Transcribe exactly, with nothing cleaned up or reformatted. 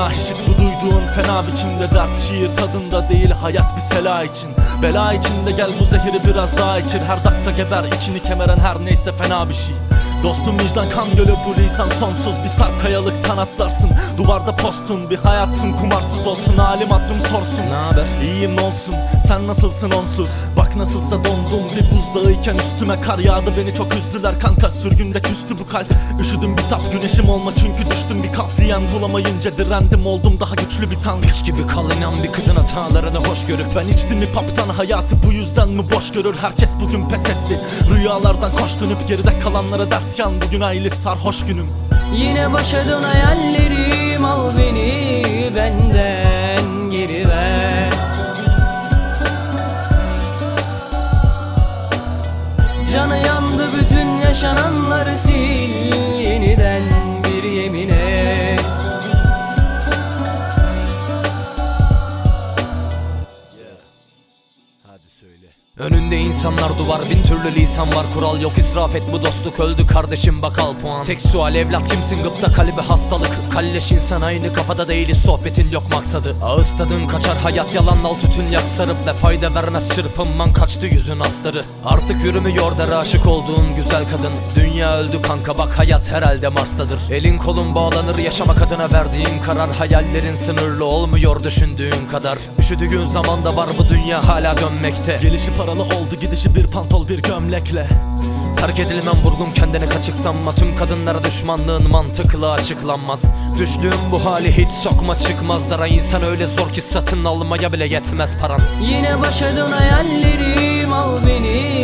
silah işit bu duyduğun fena biçimde dert. Şiir tadında değil hayat bir sela için. Bela içinde gel bu zehiri biraz daha içir. Her dakika geber içini kemeren her neyse fena bir şey. Dostum vicdan kan gölü bu lisan sonsuz. Bir sarp kayalıktan atlarsın. Duvarda postun bir hayatsın kumarsız olsun. Halim hatırım sorsun. Ne haber? İyiyim ne olsun sen nasılsın onsuz. Bak nasılsa dondum bir buzdağıyken üstüme kar yağdı. Beni çok üzdüler kanka sürgünde küstü bu kalp. Üşüdüm bir tap güneşim olma çünkü düştüm bir kalk diyen. Bulamayınca direndim oldum daha güçlü bir tank. Piç gibi kal inan bir kızın hatalarını hoş görüp. Ben içtim mi paptan hayatı bu yüzden mi boş görür. Herkes bugün pes etti. Rüyalardan koş dönüp geride kalanlara dert yan. Bugün aylı sarhoş günüm. Yine başa dön hayallerim, al beni benden geri ver. Canı yandı bütün yaşananları sil, yeniden bir yemin et. Hadi söyle. Önünde insanlar duvar bin türlü lisan var. Kural yok israf et bu dostluk öldü kardeşim bak al puan. Tek sual evlat kimsin gıpta kalbi hastalık. Kalleş insan aynı kafada değiliz sohbetin yok maksadı. Ağız tadın kaçar hayat yalan al tütün yak sarıp. Ne fayda vermez çırpınman kaçtı yüzün astarı. Artık yürümüyor der aşık olduğun güzel kadın. Dünya öldü kanka bak hayat herhalde Mars'tadır. Elin kolun bağlanır yaşamak adına verdiğin karar. Hayallerin sınırlı olmuyor düşündüğün kadar. Üşüdüğün zaman da var bu dünya hala dönmekte. Gelişi paralı oldu gidişi bir pantol bir gömlekle. Terk edilmem vurgun kendine kaçık sanma. Tüm kadınlara düşmanlığın mantıklı açıklanmaz. Düştüğüm bu hali hiç sokma çıkmazlara. İnsan öyle zor ki satın almaya bile yetmez paran. Yine başa dön hayallerim, al beni